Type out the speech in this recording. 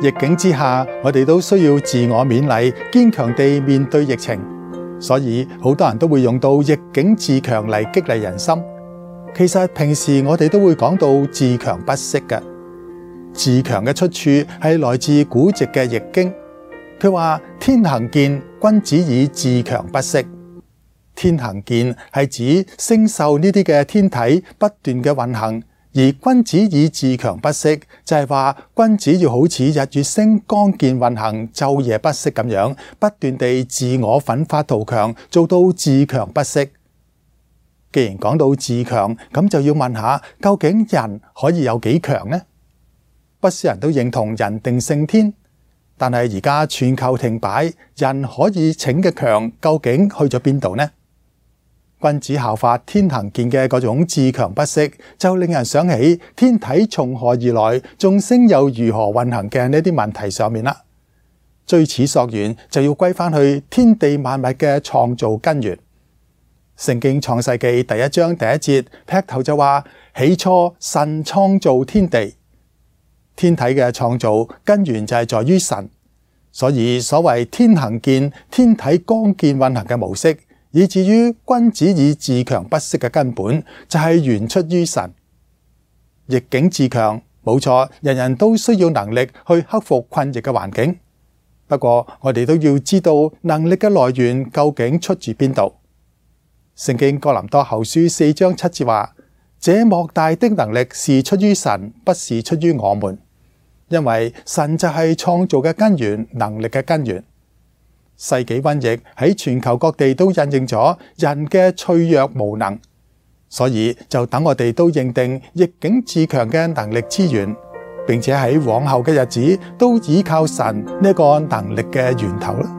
逆境之下，我哋都需要自我勉勵，堅強地面對疫情。所以好多人都會用到逆境自強嚟激勵人心。其實平時我哋都會講到自強不息嘅。自強嘅出處係來自古籍嘅易經。佢話天行健，君子以自強不息。天行健係指星宿呢啲嘅天體不斷嘅運行。而君子以自強不息，就係話君子要好似日月星剛健運行，晝夜不息咁樣，不斷地自我奮發圖強，做到自強不息。既然講到自強，咁就要問下，究竟人可以有幾強呢？不少人都認同人定勝天，但係而家全球停擺，人可以逞嘅強究竟去咗邊度呢？君子效法天行健嘅嗰種自強不息，就令人想起天體從何而來，眾星又如何運行嘅呢啲問題上面啦。追此溯源，就要歸翻去天地萬物嘅創造根源。聖經創世記第1章第1節劈頭就話：起初神創造天地。天體嘅創造根源就係在於神，所以所謂天行健，天體剛健運行嘅模式，以至於君子以自強不息嘅根本，就係源出於神。逆境自強，冇錯，人人都需要能力去克服困逆嘅環境。不過我哋都要知道能力嘅來源究竟出自邊度。聖經哥林多後書4章7節話：這莫大的能力是出於神，不是出於我們。因為神就係創造嘅根源，能力嘅根源。世紀瘟疫喺全球各地都印證咗人嘅脆弱無能，所以就等我哋都認定逆境自強嘅能力資源，並且喺往後嘅日子都依靠神呢個能力嘅源頭啦。